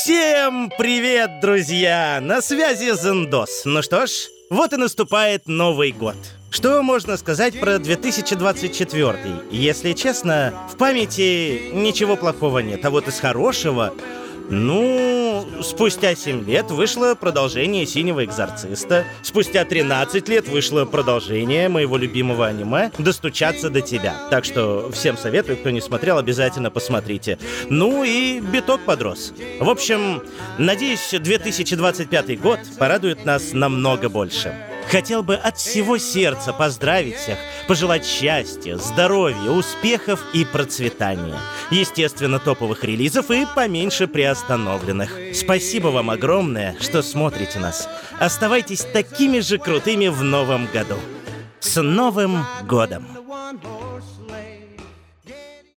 Всем привет, друзья! На связи Зендос. Ну что ж, вот и наступает Новый год. Что можно сказать про 2024? Если честно, в памяти ничего плохого нет. А вот из хорошего... спустя 7 лет вышло продолжение «Синего экзорциста». Спустя 13 лет вышло продолжение моего любимого аниме «Достучаться до тебя». Так что всем советую, кто не смотрел, обязательно посмотрите. Ну и биток подрос. В общем, надеюсь, 2025 год порадует нас намного больше. Хотел бы от всего сердца поздравить всех, пожелать счастья, здоровья, успехов и процветания. Естественно, топовых релизов и поменьше приостановленных. Спасибо вам огромное, что смотрите нас. Оставайтесь такими же крутыми в новом году. С Новым годом!